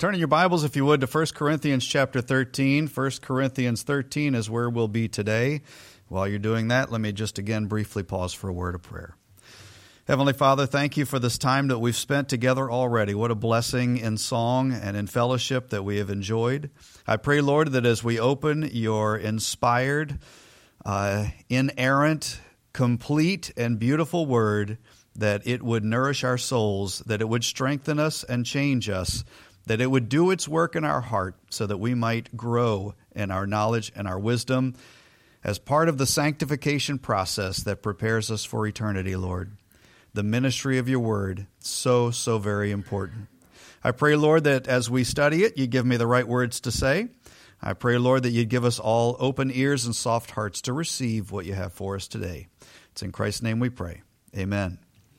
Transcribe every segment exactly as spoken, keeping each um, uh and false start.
Turning your Bibles, if you would, to First Corinthians chapter thirteen. First Corinthians thirteen is where we'll be today. While you're doing that, let me just again briefly pause for a word of prayer. Heavenly Father, thank you for this time that we've spent together already. What a blessing in song and in fellowship that we have enjoyed. I pray, Lord, that as we open your inspired, uh, inerrant, complete, and beautiful word, that it would nourish our souls, that it would strengthen us and change us, that it would do its work in our heart so that we might grow in our knowledge and our wisdom as part of the sanctification process that prepares us for eternity, Lord. The ministry of your word, so, so very important. I pray, Lord, that as we study it, you give me the right words to say. I pray, Lord, that you'd give us all open ears and soft hearts to receive what you have for us today. It's in Christ's name we pray. Amen.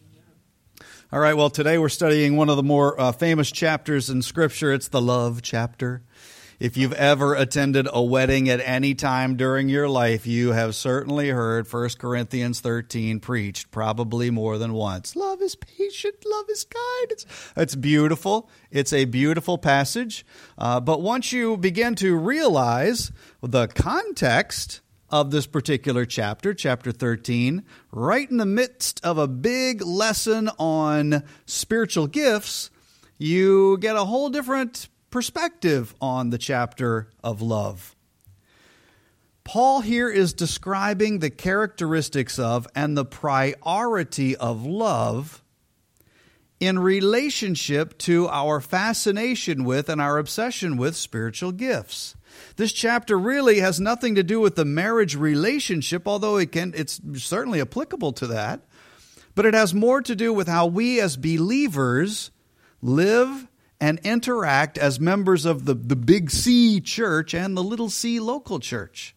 All right, well, today we're studying one of the more uh, famous chapters in Scripture. It's the love chapter. If you've ever attended a wedding at any time during your life, you have certainly heard First Corinthians thirteen preached probably more than once. Love is patient, love is kind. It's, it's beautiful. It's a beautiful passage. Uh, but once you begin to realize the context of this particular chapter, chapter thirteen, right in the midst of a big lesson on spiritual gifts, you get a whole different perspective on the chapter of love. Paul here is describing the characteristics of and the priority of love in relationship to our fascination with and our obsession with spiritual gifts. This chapter really has nothing to do with the marriage relationship, although it can, it's certainly applicable to that. But it has more to do with how we as believers live and interact as members of the, the big C church and the little c local church.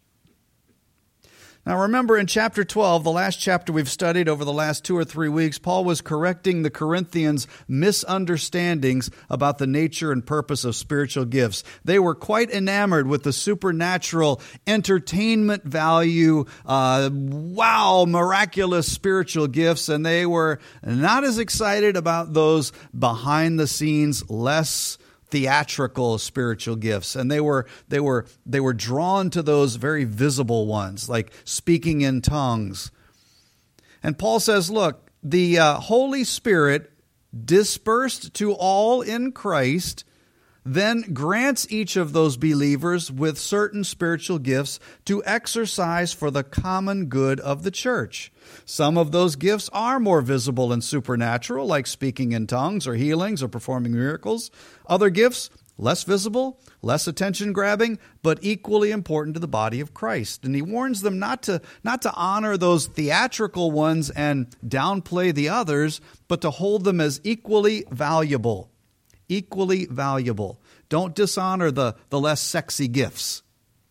Now remember in chapter twelve, the last chapter we've studied over the last two or three weeks, Paul was correcting the Corinthians' misunderstandings about the nature and purpose of spiritual gifts. They were quite enamored with the supernatural entertainment value, uh, wow, miraculous spiritual gifts, and they were not as excited about those behind-the-scenes, less theatrical spiritual gifts, and they were they were they were drawn to those very visible ones, like speaking in tongues. And Paul says, look, the uh, Holy Spirit dispersed to all in Christ then grants each of those believers with certain spiritual gifts to exercise for the common good of the church. Some of those gifts are more visible and supernatural, like speaking in tongues or healings or performing miracles. Other gifts, less visible, less attention-grabbing, but equally important to the body of Christ. And he warns them not to, not to honor those theatrical ones and downplay the others, but to hold them as equally valuable. Equally valuable. Don't dishonor the, the less sexy gifts.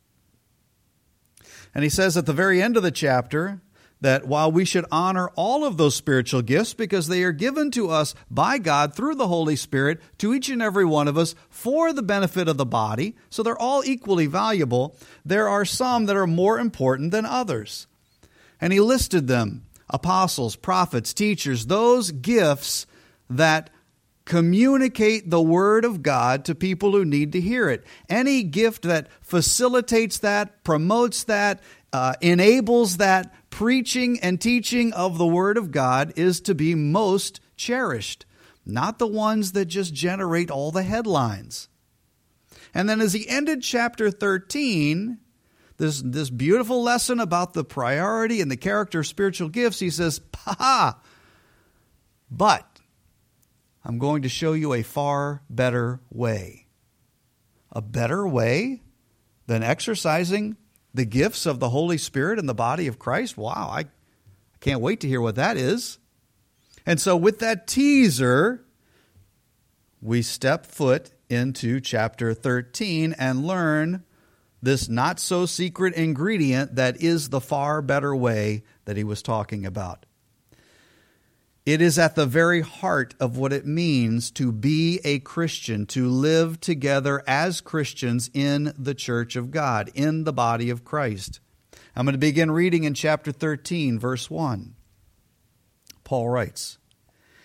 And he says at the very end of the chapter that while we should honor all of those spiritual gifts because they are given to us by God through the Holy Spirit to each and every one of us for the benefit of the body, so they're all equally valuable, there are some that are more important than others. And he listed them: apostles, prophets, teachers, those gifts that communicate the Word of God to people who need to hear it. Any gift that facilitates that, promotes that, uh, enables that preaching and teaching of the Word of God is to be most cherished, not the ones that just generate all the headlines. And then as he ended chapter thirteen, this, this beautiful lesson about the priority and the character of spiritual gifts, he says, ha, but I'm going to show you a far better way. A better way than exercising the gifts of the Holy Spirit in the body of Christ? Wow, I can't wait to hear what that is. And so with that teaser, we step foot into chapter thirteen and learn this not-so-secret ingredient that is the far better way that he was talking about. It is at the very heart of what it means to be a Christian, to live together as Christians in the church of God, in the body of Christ. I'm going to begin reading in chapter thirteen, verse one. Paul writes,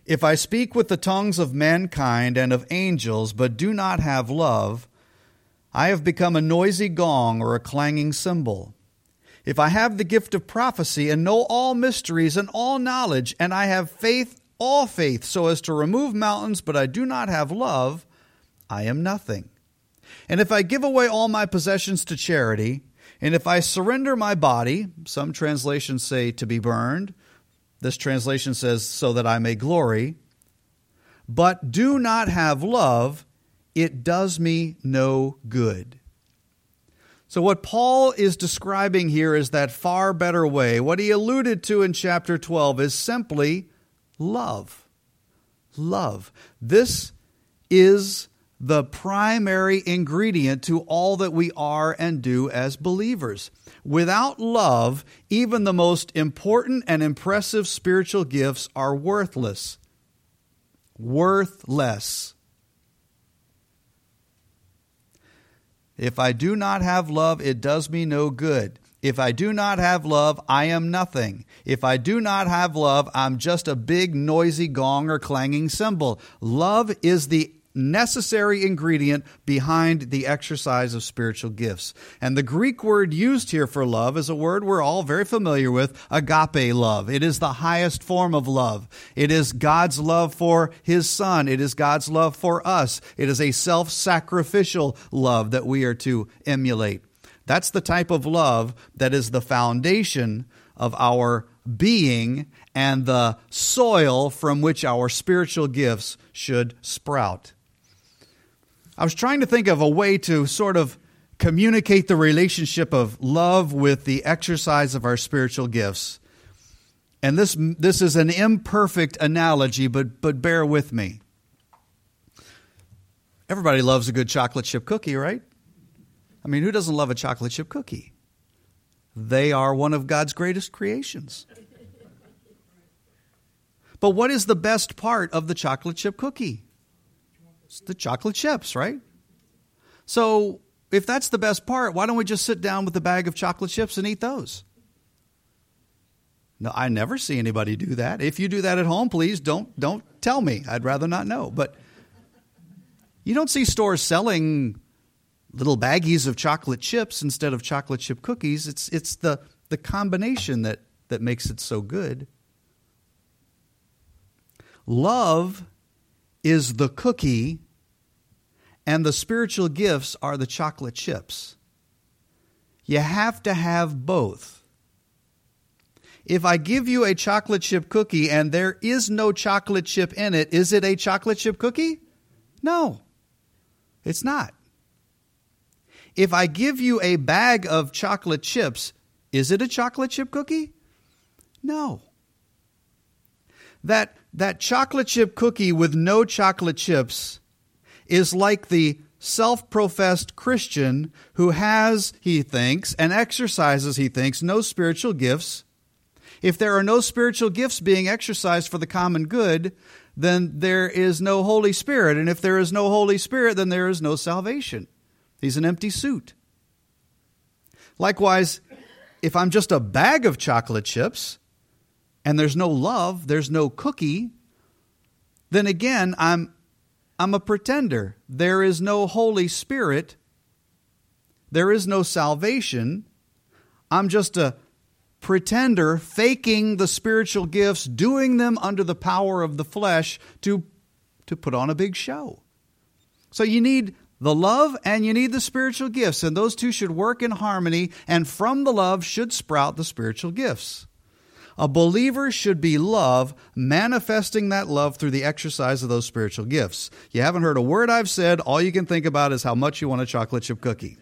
If I speak with the tongues of mankind and of angels, but do not have love, I have become a noisy gong or a clanging cymbal. If I have the gift of prophecy and know all mysteries and all knowledge, and I have faith, all faith, so as to remove mountains, but I do not have love, I am nothing. And if I give away all my possessions to charity, and if I surrender my body, some translations say to be burned, this translation says so that I may glory, but do not have love, it does me no good. So what Paul is describing here is that far better way. What he alluded to in chapter twelve is simply love. Love. This is the primary ingredient to all that we are and do as believers. Without love, even the most important and impressive spiritual gifts are worthless. Worthless. If I do not have love, it does me no good. If I do not have love, I am nothing. If I do not have love, I'm just a big noisy gong or clanging cymbal. Love is the necessary ingredient behind the exercise of spiritual gifts. And the Greek word used here for love is a word we're all very familiar with, agape love. It is the highest form of love. It is God's love for His Son. It is God's love for us. It is a self-sacrificial love that we are to emulate. That's the type of love that is the foundation of our being and the soil from which our spiritual gifts should sprout. I was trying to think of a way to sort of communicate the relationship of love with the exercise of our spiritual gifts. And this this is an imperfect analogy, but but bear with me. Everybody loves a good chocolate chip cookie, right? I mean, who doesn't love a chocolate chip cookie? They are one of God's greatest creations. But what is the best part of the chocolate chip cookie? It's the chocolate chips, right? So if that's the best part, why don't we just sit down with a bag of chocolate chips and eat those? No, I never see anybody do that. If you do that at home, please don't don't tell me. I'd rather not know. But you don't see stores selling little baggies of chocolate chips instead of chocolate chip cookies. It's it's the the combination that that makes it so good. Love is the cookie, and the spiritual gifts are the chocolate chips. You have to have both. If I give you a chocolate chip cookie and there is no chocolate chip in it, is it a chocolate chip cookie? No, it's not. If I give you a bag of chocolate chips, is it a chocolate chip cookie? No. That that chocolate chip cookie with no chocolate chips is like the self-professed Christian who has, he thinks, and exercises, he thinks, no spiritual gifts. If there are no spiritual gifts being exercised for the common good, then there is no Holy Spirit. And if there is no Holy Spirit, then there is no salvation. He's an empty suit. Likewise, if I'm just a bag of chocolate chips, and there's no love, there's no cookie, then again, I'm I'm a pretender. There is no Holy Spirit. There is no salvation. I'm just a pretender faking the spiritual gifts, doing them under the power of the flesh to, to put on a big show. So you need the love and you need the spiritual gifts, and those two should work in harmony, and from the love should sprout the spiritual gifts. A believer should be love, manifesting that love through the exercise of those spiritual gifts. You haven't heard a word I've said. All you can think about is how much you want a chocolate chip cookie.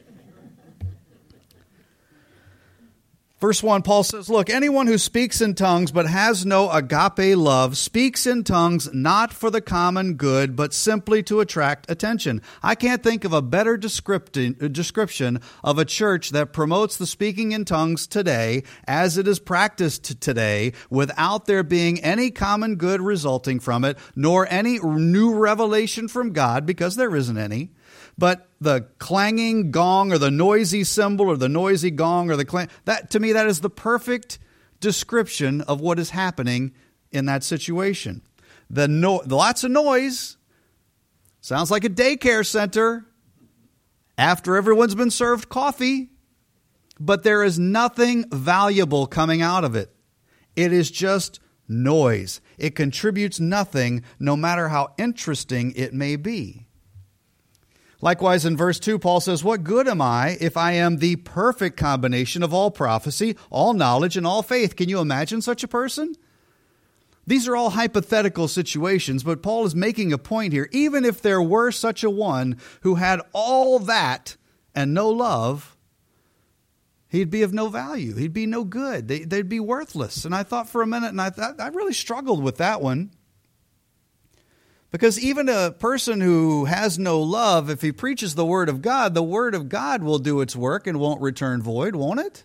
Verse one, Paul says, look, anyone who speaks in tongues but has no agape love speaks in tongues not for the common good, but simply to attract attention. I can't think of a better description of a church that promotes the speaking in tongues today as it is practiced today without there being any common good resulting from it, nor any new revelation from God, because there isn't any. But the clanging gong or the noisy cymbal or the noisy gong or the clang, that to me, that is the perfect description of what is happening in that situation. The no, lots of noise. Sounds like a daycare center after everyone's been served coffee. But there is nothing valuable coming out of it. It is just noise. It contributes nothing, no matter how interesting it may be. Likewise, in verse two, Paul says, "What good am I if I am the perfect combination of all prophecy, all knowledge, and all faith?" Can you imagine such a person? These are all hypothetical situations, but Paul is making a point here. Even if there were such a one who had all that and no love, he'd be of no value. He'd be no good. They, they'd be worthless. And I thought for a minute, and I thought I really struggled with that one. Because even a person who has no love, if he preaches the Word of God, the Word of God will do its work and won't return void, won't it?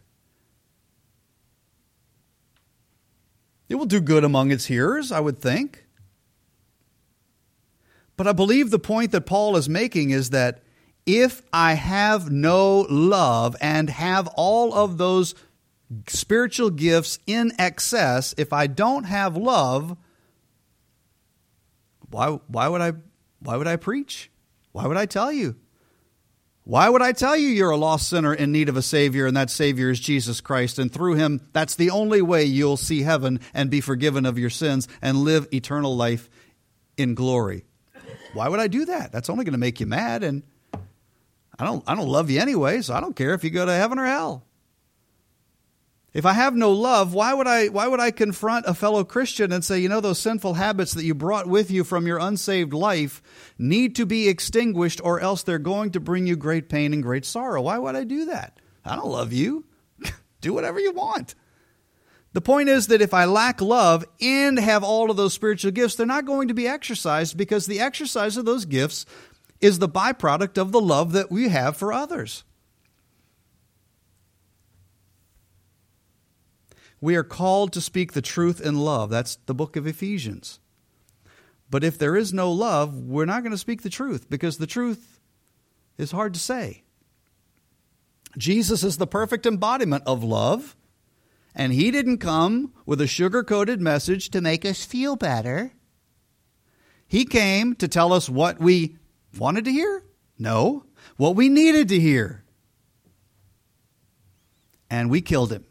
It will do good among its hearers, I would think. But I believe the point that Paul is making is that if I have no love and have all of those spiritual gifts in excess, if I don't have love, why, why would I, why would I preach? Why would I tell you? Why would I tell you you're a lost sinner in need of a Savior, and that Savior is Jesus Christ, and through Him, that's the only way you'll see heaven and be forgiven of your sins and live eternal life in glory? Why would I do that? That's only going to make you mad, and I don't, I don't love you anyway, so I don't care if you go to heaven or hell. If I have no love, why would I, why would I confront a fellow Christian and say, you know, those sinful habits that you brought with you from your unsaved life need to be extinguished, or else they're going to bring you great pain and great sorrow? Why would I do that? I don't love you. Do whatever you want. The point is that if I lack love and have all of those spiritual gifts, they're not going to be exercised, because the exercise of those gifts is the byproduct of the love that we have for others. We are called to speak the truth in love. That's the book of Ephesians. But if there is no love, we're not going to speak the truth, because the truth is hard to say. Jesus is the perfect embodiment of love, and He didn't come with a sugar-coated message to make us feel better. He came to tell us what we wanted to hear? No, what we needed to hear. And we killed Him.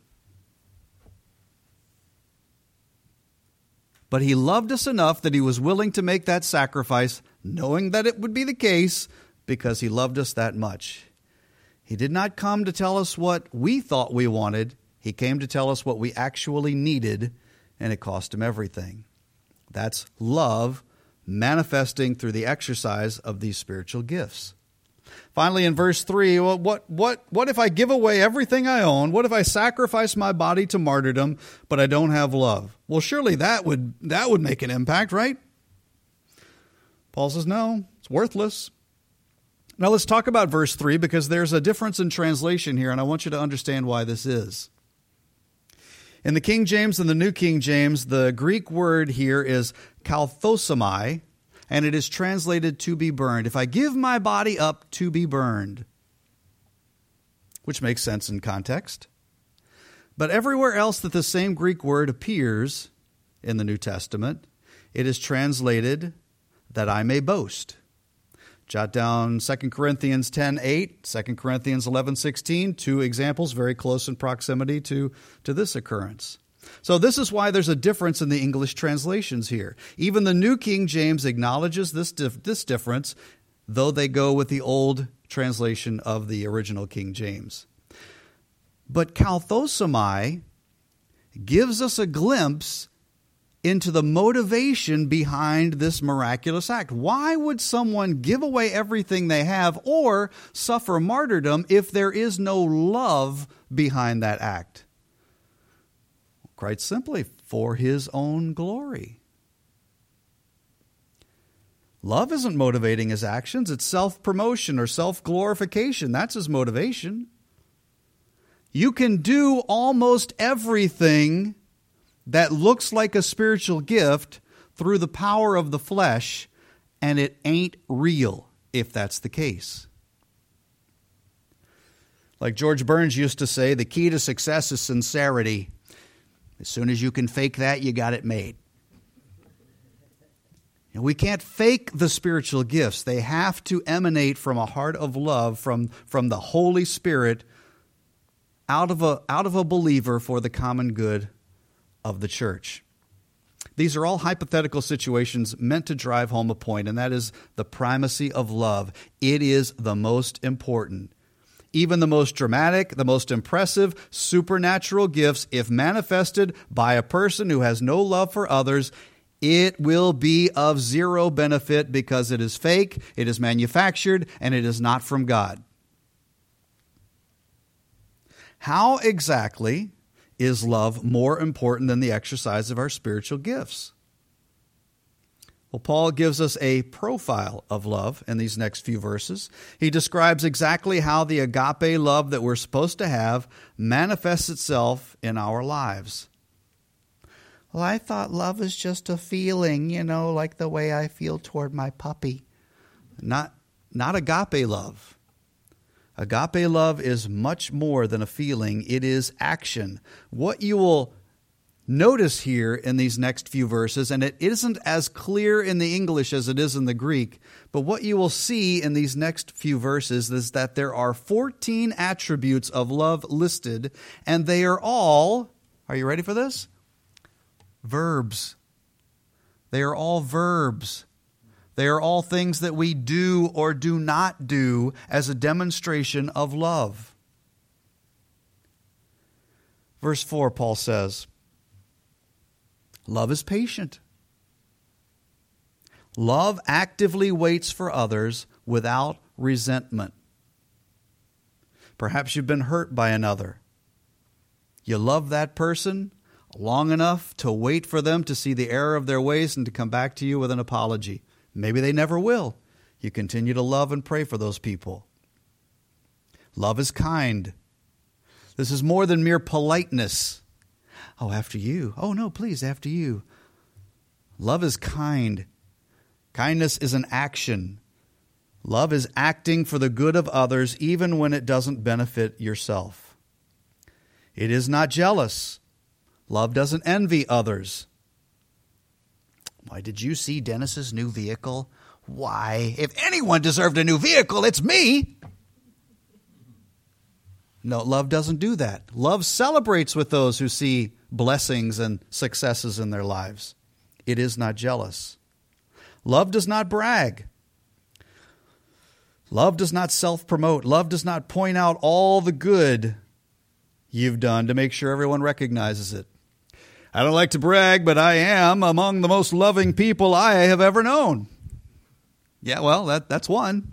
But He loved us enough that He was willing to make that sacrifice, knowing that it would be the case, because He loved us that much. He did not come to tell us what we thought we wanted. He came to tell us what we actually needed, and it cost Him everything. That's love manifesting through the exercise of these spiritual gifts. Finally, in verse three, well, what, what, what if I give away everything I own? What if I sacrifice my body to martyrdom, but I don't have love? Well, surely that would, that would make an impact, right? Paul says, no, it's worthless. Now let's talk about verse three, because there's a difference in translation here, and I want you to understand why this is. In the King James and the New King James, the Greek word here is kalthosomai, and it is translated to be burned. If I give my body up to be burned, which makes sense in context. But everywhere else that the same Greek word appears in the New Testament, it is translated that I may boast. Jot down Second Corinthians ten eight, Second Corinthians eleven sixteen, two examples very close in proximity to, to this occurrence. So this is why there's a difference in the English translations here. Even the New King James acknowledges this dif- this difference, though they go with the old translation of the original King James. But kalthosomai gives us a glimpse into the motivation behind this miraculous act. Why would someone give away everything they have or suffer martyrdom if there is no love behind that act? Quite simply, for His own glory. Love isn't motivating His actions. It's self-promotion or self-glorification. That's His motivation. You can do almost everything that looks like a spiritual gift through the power of the flesh, and it ain't real if that's the case. Like George Burns used to say, the key to success is sincerity. As soon as you can fake that, you got it made. And we can't fake the spiritual gifts. They have to emanate from a heart of love, from, from the Holy Spirit, out of a, out of a believer for the common good of the church. These are all hypothetical situations meant to drive home a point, and that is the primacy of love. It is the most important. Even the most dramatic, the most impressive supernatural gifts, if manifested by a person who has no love for others, it will be of zero benefit because it is fake, it is manufactured, and it is not from God. How exactly is love more important than the exercise of our spiritual gifts? Well, Paul gives us a profile of love in these next few verses. He describes exactly how the agape love that we're supposed to have manifests itself in our lives. Well, I thought love is just a feeling, you know, like the way I feel toward my puppy. Not, not agape love. Agape love is much more than a feeling. It is action. What you will notice here in these next few verses, and it isn't as clear in the English as it is in the Greek, but what you will see in these next few verses is that there are fourteen attributes of love listed, and they are all, are you ready for this? Verbs. They are all verbs. They are all things that we do or do not do as a demonstration of love. Verse four, Paul says, love is patient. Love actively waits for others without resentment. Perhaps you've been hurt by another. You love that person long enough to wait for them to see the error of their ways and to come back to you with an apology. Maybe they never will. You continue to love and pray for those people. Love is kind. This is more than mere politeness. Oh, after you. Oh, no, please, after you. Love is kind. Kindness is an action. Love is acting for the good of others even when it doesn't benefit yourself. It is not jealous. Love doesn't envy others. Why, did you see Dennis's new vehicle? Why, if anyone deserved a new vehicle, it's me. No, love doesn't do that. Love celebrates with those who see blessings and successes in their lives. It is not jealous. Love does not brag. Love does not self-promote. Love does not point out all the good you've done to make sure everyone recognizes it. I don't like to brag, but I am among the most loving people I have ever known. Yeah, well, that, that's one.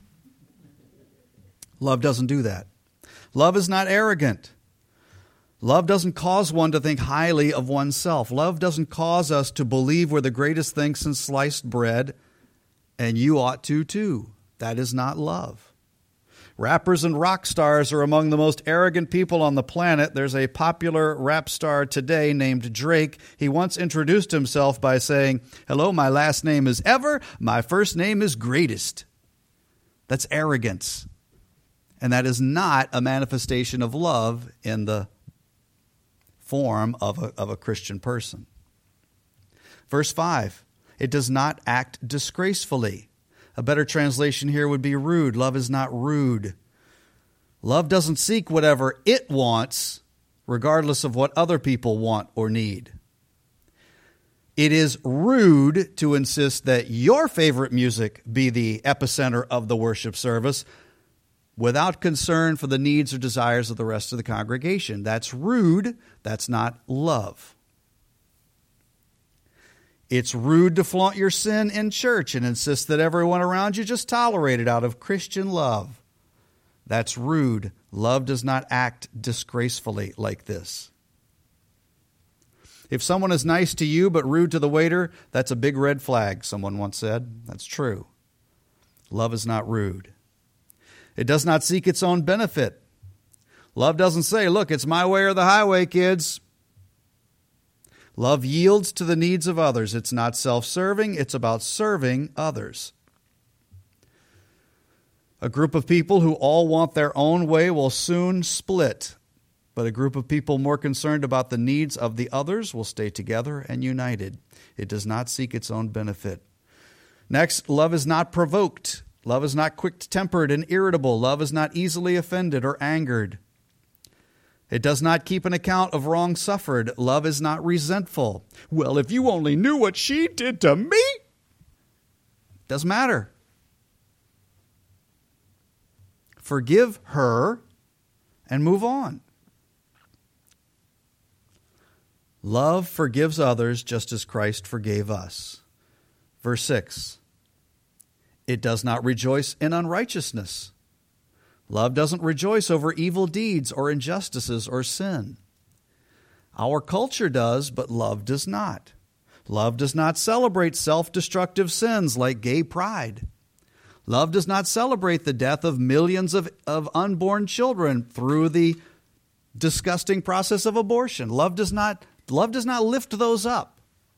Love doesn't do that. Love is not arrogant. Love doesn't cause one to think highly of oneself. Love doesn't cause us to believe we're the greatest thing since sliced bread, and you ought to too. That is not love. Rappers and rock stars are among the most arrogant people on the planet. There's a popular rap star today named Drake. He once introduced himself by saying, "Hello, my last name is Ever. My first name is Greatest." That's arrogance. And that is not a manifestation of love in the form of a, of a Christian person. Verse five, it does not act disgracefully. A better translation here would be rude. Love is not rude. Love doesn't seek whatever it wants, regardless of what other people want or need. It is rude to insist that your favorite music be the epicenter of the worship service without concern for the needs or desires of the rest of the congregation. That's rude. That's not love. It's rude to flaunt your sin in church and insist that everyone around you just tolerate it out of Christian love. That's rude. Love does not act disgracefully like this. If someone is nice to you but rude to the waiter, that's a big red flag, someone once said. That's true. Love is not rude. It does not seek its own benefit. Love doesn't say, "Look, it's my way or the highway, kids." Love yields to the needs of others. It's not self-serving. It's about serving others. A group of people who all want their own way will soon split, but a group of people more concerned about the needs of the others will stay together and united. It does not seek its own benefit. Next, love is not provoked. Love is not quick-tempered and irritable. Love is not easily offended or angered. It does not keep an account of wrong suffered. Love is not resentful. Well, if you only knew what she did to me. Doesn't matter. Forgive her and move on. Love forgives others just as Christ forgave us. Verse six. It does not rejoice in unrighteousness. Love doesn't rejoice over evil deeds or injustices or sin. Our culture does, but love does not. Love does not celebrate self-destructive sins like gay pride. Love does not celebrate the death of millions of, of unborn children through the disgusting process of abortion. Love does not, love does not lift those up.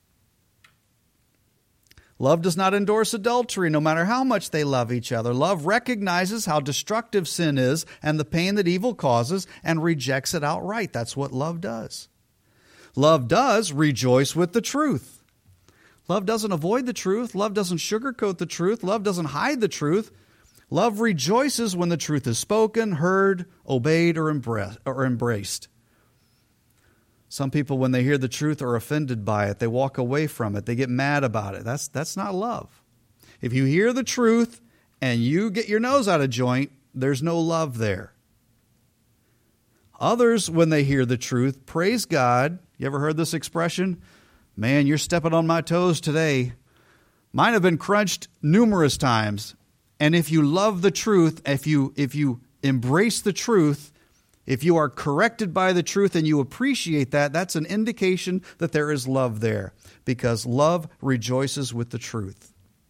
Love does not endorse adultery, no matter how much they love each other. Love recognizes how destructive sin is and the pain that evil causes and rejects it outright. That's what love does. Love does rejoice with the truth. Love doesn't avoid the truth. Love doesn't sugarcoat the truth. Love doesn't hide the truth. Love rejoices when the truth is spoken, heard, obeyed, or embraced. Some people, when they hear the truth, are offended by it. They walk away from it. They get mad about it. That's, that's not love. If you hear the truth and you get your nose out of joint, there's no love there. Others, when they hear the truth, praise God. You ever heard this expression? Man, you're stepping on my toes today. Mine have been crunched numerous times. And if you love the truth, if you, if you embrace the truth, if you are corrected by the truth and you appreciate that, that's an indication that there is love there, because love rejoices with the truth.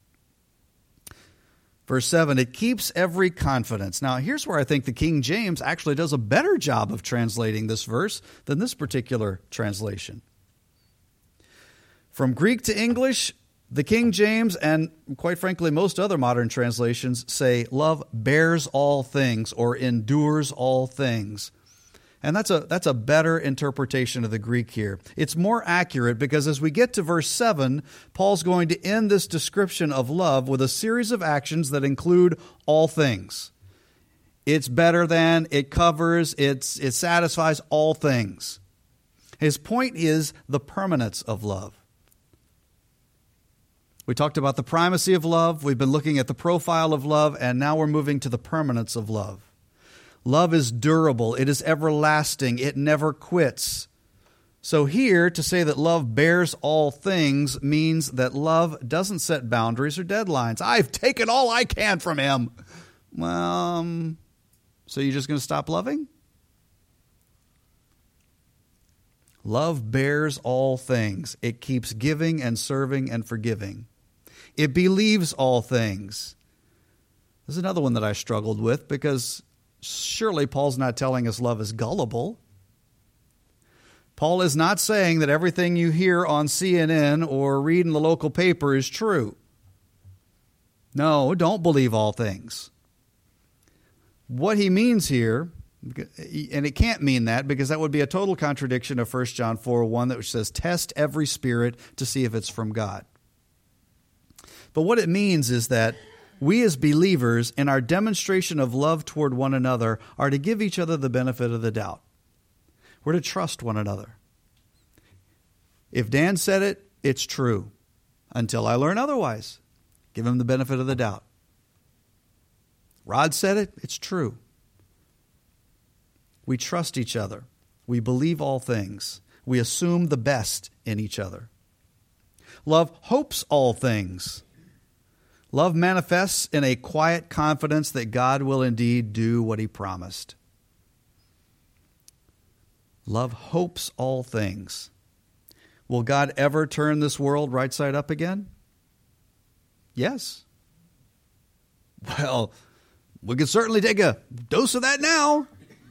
Verse seven, it keeps every confidence. Now, here's where I think the King James actually does a better job of translating this verse than this particular translation. From Greek to English, the King James and, quite frankly, most other modern translations say love bears all things or endures all things. And that's a that's a better interpretation of the Greek here. It's more accurate because as we get to verse seven, Paul's going to end this description of love with a series of actions that include all things. It's better than, it covers, it's, it satisfies all things. His point is the permanence of love. We talked about the primacy of love. We've been looking at the profile of love, and now we're moving to the permanence of love. Love is durable. It is everlasting. It never quits. So here, to say that love bears all things means that love doesn't set boundaries or deadlines. I've taken all I can from him. Well, um, so you're just going to stop loving? Love bears all things. It keeps giving and serving and forgiving. It believes all things. This is another one that I struggled with because surely Paul's not telling us love is gullible. Paul is not saying that everything you hear on C N N or read in the local paper is true. No, don't believe all things. What he means here, and it can't mean that because that would be a total contradiction of First John four one, that which says, test every spirit to see if it's from God. But what it means is that we as believers, in our demonstration of love toward one another, are to give each other the benefit of the doubt. We're to trust one another. If Dan said it, it's true. Until I learn otherwise, give him the benefit of the doubt. Rod said it, it's true. We trust each other. We believe all things. We assume the best in each other. Love hopes all things. Love manifests in a quiet confidence that God will indeed do what he promised. Love hopes all things. Will God ever turn this world right side up again? Yes. Well, we can certainly take a dose of that now.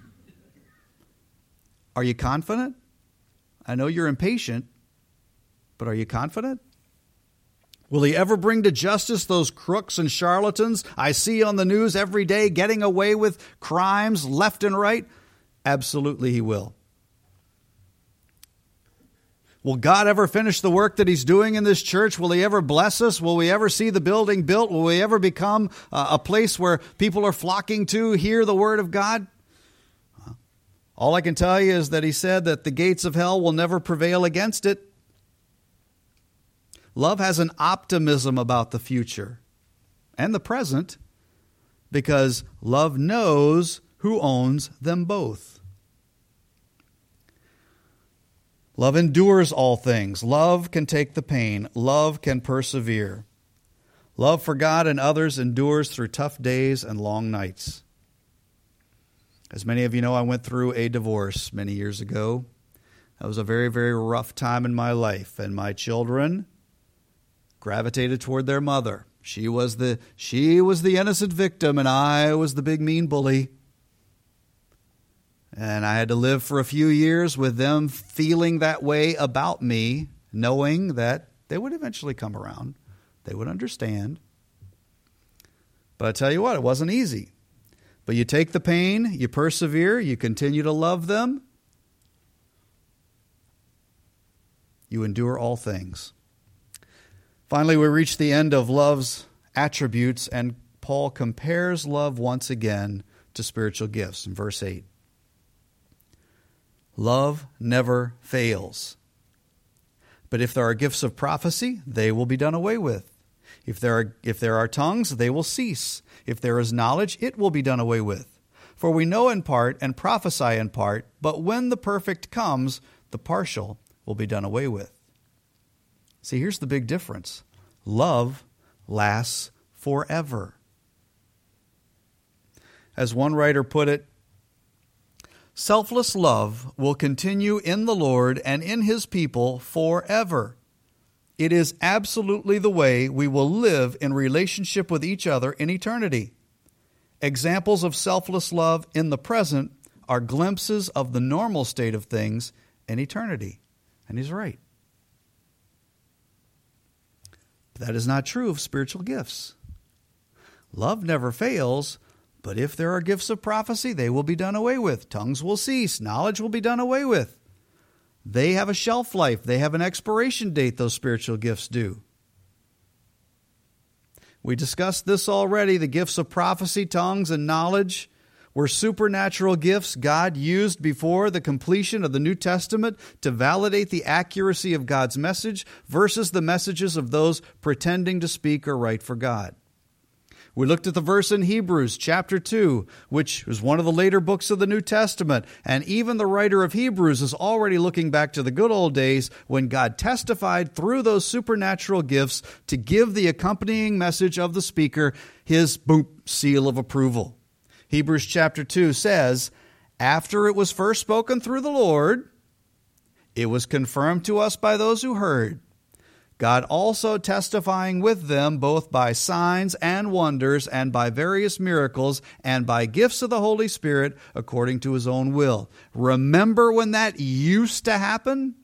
Are you confident? I know you're impatient, but are you confident? Will he ever bring to justice those crooks and charlatans I see on the news every day getting away with crimes left and right? Absolutely he will. Will God ever finish the work that he's doing in this church? Will he ever bless us? Will we ever see the building built? Will we ever become a place where people are flocking to hear the word of God? All I can tell you is that he said that the gates of hell will never prevail against it. Love has an optimism about the future and the present because love knows who owns them both. Love endures all things. Love can take the pain. Love can persevere. Love for God and others endures through tough days and long nights. As many of you know, I went through a divorce many years ago. That was a very, very rough time in my life, and my children gravitated toward their mother. She was the she was the innocent victim, and I was the big mean bully. And I had to live for a few years with them feeling that way about me, knowing that they would eventually come around. They would understand. But I tell you what, it wasn't easy. But you take the pain, you persevere, you continue to love them. You endure all things. Finally, we reach the end of love's attributes, and Paul compares love once again to spiritual gifts in verse eight. Love never fails. But if there are gifts of prophecy, they will be done away with. If there are, if there are tongues, they will cease. If there is knowledge, it will be done away with. For we know in part and prophesy in part, but when the perfect comes, the partial will be done away with. See, here's the big difference. Love lasts forever. As one writer put it, selfless love will continue in the Lord and in his people forever. It is absolutely the way we will live in relationship with each other in eternity. Examples of selfless love in the present are glimpses of the normal state of things in eternity. And he's right. But that is not true of spiritual gifts. Love never fails, but if there are gifts of prophecy, they will be done away with. Tongues will cease. Knowledge will be done away with. They have a shelf life. They have an expiration date, those spiritual gifts do. We discussed this already. The gifts of prophecy, tongues, and knowledge were supernatural gifts God used before the completion of the New Testament to validate the accuracy of God's message versus the messages of those pretending to speak or write for God. We looked at the verse in Hebrews chapter two, which is one of the later books of the New Testament, and even the writer of Hebrews is already looking back to the good old days when God testified through those supernatural gifts to give the accompanying message of the speaker his boom, seal of approval. Hebrews chapter two says, after it was first spoken through the Lord, it was confirmed to us by those who heard. God also testifying with them both by signs and wonders and by various miracles and by gifts of the Holy Spirit according to his own will. Remember when that used to happen?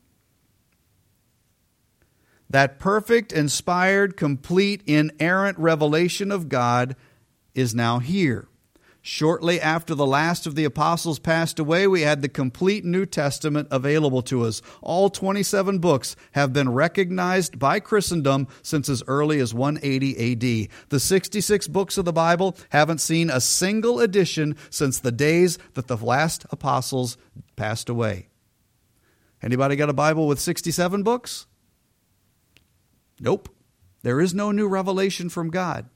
That perfect, inspired, complete, inerrant revelation of God is now here. Shortly after the last of the apostles passed away, we had the complete New Testament available to us. All twenty-seven books have been recognized by Christendom since as early as one eighty A D. The sixty-six books of the Bible haven't seen a single edition since the days that the last apostles passed away. Anybody got a Bible with sixty-seven books? Nope. There is no new revelation from God.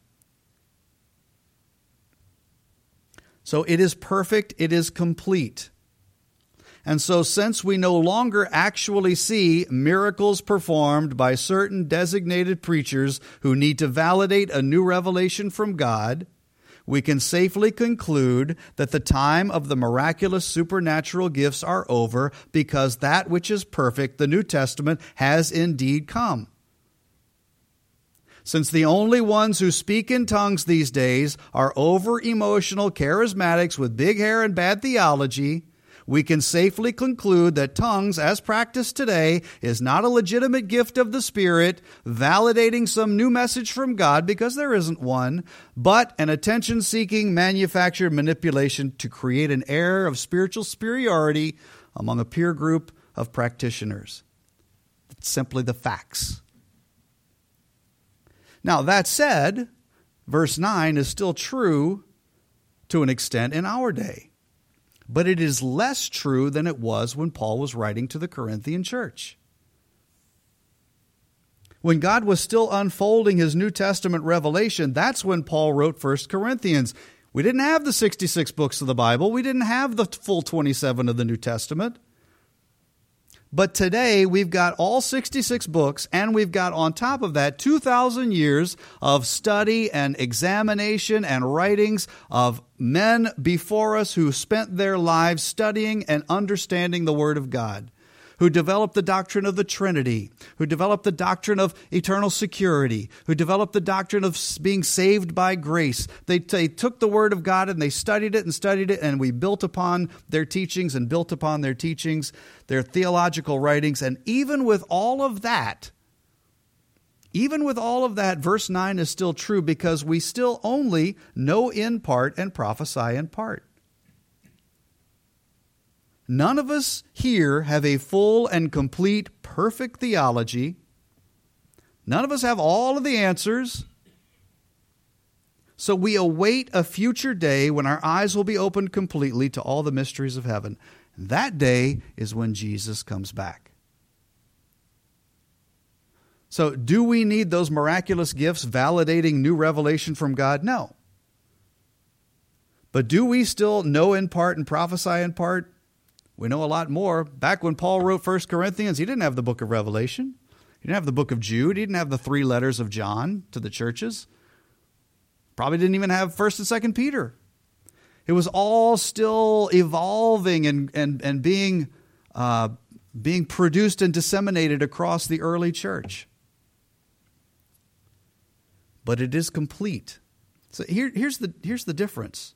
So it is perfect, it is complete. And so since we no longer actually see miracles performed by certain designated preachers who need to validate a new revelation from God, we can safely conclude that the time of the miraculous supernatural gifts are over because that which is perfect, the New Testament, has indeed come. Since the only ones who speak in tongues these days are over-emotional charismatics with big hair and bad theology, we can safely conclude that tongues, as practiced today, is not a legitimate gift of the Spirit, validating some new message from God, because there isn't one, but an attention-seeking manufactured manipulation to create an air of spiritual superiority among a peer group of practitioners. It's simply the facts. Now, that said, verse nine is still true to an extent in our day. But it is less true than it was when Paul was writing to the Corinthian church. When God was still unfolding his New Testament revelation, that's when Paul wrote First Corinthians. We didn't have the sixty-six books of the Bible. We didn't have the full twenty-seven of the New Testament. But today, we've got all sixty-six books, and we've got on top of that two thousand years of study and examination and writings of men before us who spent their lives studying and understanding the Word of God, who developed the doctrine of the Trinity, who developed the doctrine of eternal security, who developed the doctrine of being saved by grace. They, they took the Word of God and they studied it and studied it, and we built upon their teachings and built upon their teachings, their theological writings. And even with all of that, even with all of that, verse nine is still true because we still only know in part and prophesy in part. None of us here have a full and complete, perfect theology. None of us have all of the answers. So we await a future day when our eyes will be opened completely to all the mysteries of heaven. That day is when Jesus comes back. So do we need those miraculous gifts validating new revelation from God? No. But do we still know in part and prophesy in part? We know a lot more. Back when Paul wrote First Corinthians, he didn't have the book of Revelation. He didn't have the book of Jude. He didn't have the three letters of John to the churches. Probably didn't even have First and Second Peter. It was all still evolving and, and, and being, uh, being produced and disseminated across the early church. But it is complete. So here, here's the, here's the difference.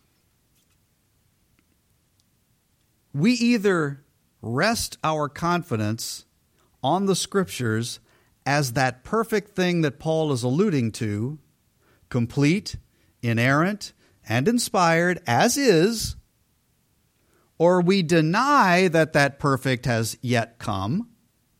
We either rest our confidence on the Scriptures as that perfect thing that Paul is alluding to, complete, inerrant, and inspired as is, or we deny that that perfect has yet come.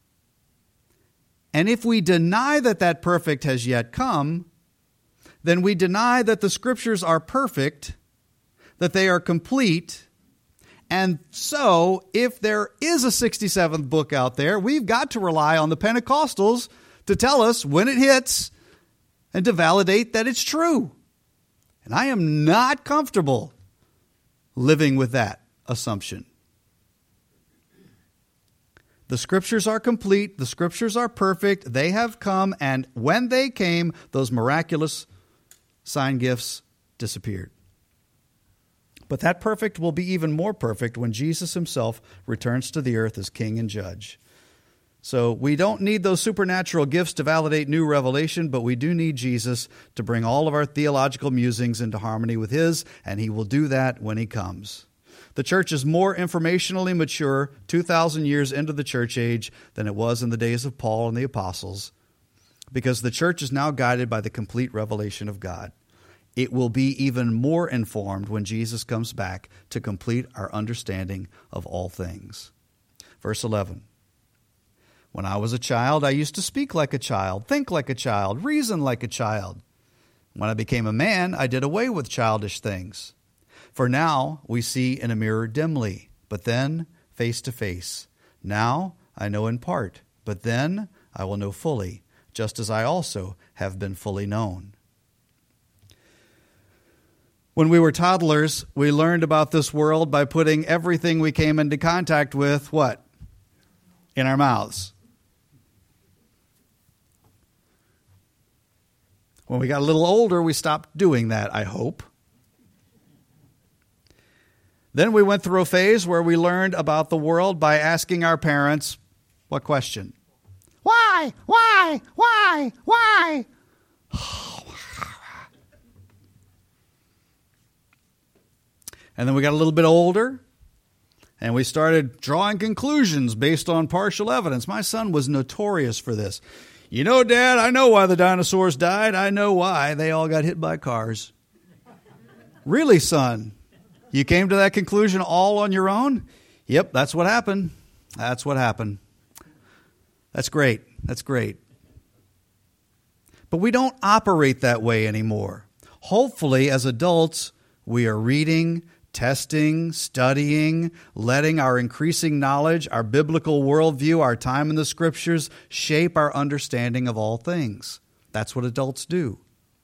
And if we deny that that perfect has yet come, then we deny that the Scriptures are perfect, that they are complete. And so, if there is a sixty-seventh book out there, we've got to rely on the Pentecostals to tell us when it hits and to validate that it's true. And I am not comfortable living with that assumption. The Scriptures are complete. The Scriptures are perfect. They have come, and when they came, those miraculous sign gifts disappeared. But that perfect will be even more perfect when Jesus himself returns to the earth as king and judge. So we don't need those supernatural gifts to validate new revelation, but we do need Jesus to bring all of our theological musings into harmony with his, and he will do that when he comes. The church is more informationally mature two thousand years into the church age than it was in the days of Paul and the apostles, because the church is now guided by the complete revelation of God. It will be even more informed when Jesus comes back to complete our understanding of all things. Verse eleven. When I was a child, I used to speak like a child, think like a child, reason like a child. When I became a man, I did away with childish things. For now we see in a mirror dimly, but then face to face. Now I know in part, but then I will know fully, just as I also have been fully known. When we were toddlers, we learned about this world by putting everything we came into contact with, what? In our mouths. When we got a little older, we stopped doing that, I hope. Then we went through a phase where we learned about the world by asking our parents, what question? Why? Why? Why? Why? And then we got a little bit older, and we started drawing conclusions based on partial evidence. My son was notorious for this. You know, Dad, I know why the dinosaurs died. I know why. They all got hit by cars. Really, son? You came to that conclusion all on your own? Yep, that's what happened. That's what happened. That's great. That's great. But we don't operate that way anymore. Hopefully, as adults, we are reading, testing, studying, letting our increasing knowledge, our biblical worldview, our time in the Scriptures shape our understanding of all things. That's what adults do.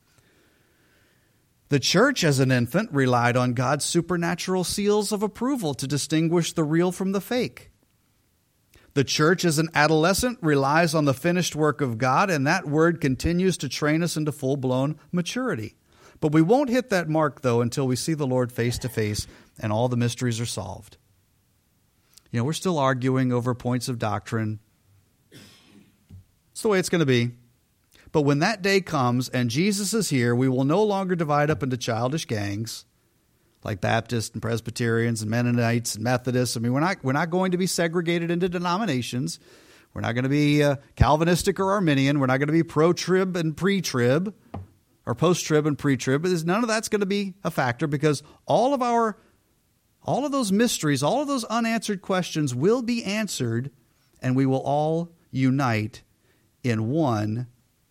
The church as an infant relied on God's supernatural seals of approval to distinguish the real from the fake. The church as an adolescent relies on the finished work of God, and that word continues to train us into full-blown maturity. But we won't hit that mark, though, until we see the Lord face to face and all the mysteries are solved. You know, we're still arguing over points of doctrine. It's the way it's going to be. But when that day comes and Jesus is here, we will no longer divide up into childish gangs like Baptists and Presbyterians and Mennonites and Methodists. I mean, we're not we're not going to be segregated into denominations. We're not going to be uh, Calvinistic or Arminian. We're not going to be pro-trib and pre-trib or post-trib and pre-trib. But none of that's going to be a factor because all of our all of those mysteries, all of those unanswered questions will be answered, and we will all unite in one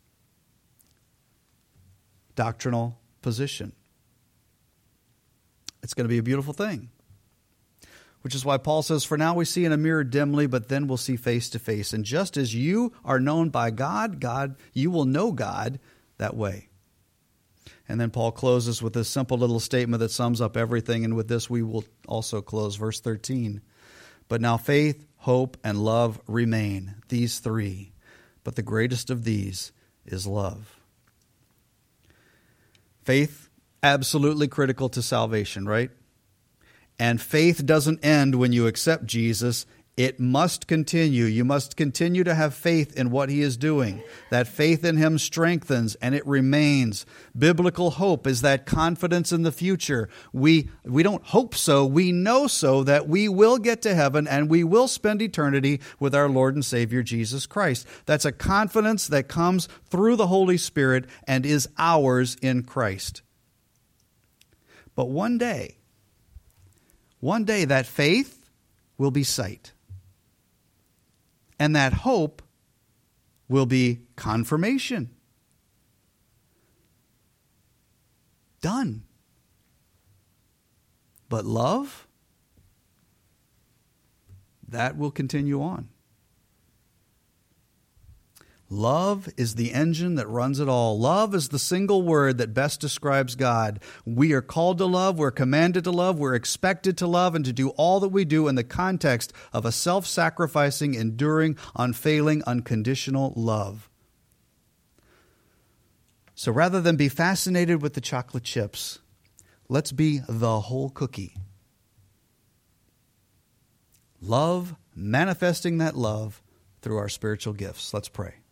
doctrinal position. It's going to be a beautiful thing, which is why Paul says, for now we see in a mirror dimly, but then we'll see face to face. And just as you are known by God, God, you will know God that way. And then Paul closes with this simple little statement that sums up everything. And with this, we will also close verse thirteen. But now faith, hope, and love remain, these three. But the greatest of these is love. Faith, absolutely critical to salvation, right? And faith doesn't end when you accept Jesus. It must continue. You must continue to have faith in what he is doing. That faith in him strengthens and it remains. Biblical hope is that confidence in the future. We, we don't hope so, we know so that we will get to heaven and we will spend eternity with our Lord and Savior Jesus Christ. That's a confidence that comes through the Holy Spirit and is ours in Christ. But one day, one day that faith will be sight. And that hope will be confirmation. Done. But love, that will continue on. Love is the engine that runs it all. Love is the single word that best describes God. We are called to love, we're commanded to love, we're expected to love, and to do all that we do in the context of a self-sacrificing, enduring, unfailing, unconditional love. So rather than be fascinated with the chocolate chips, let's be the whole cookie. Love, manifesting that love through our spiritual gifts. Let's pray.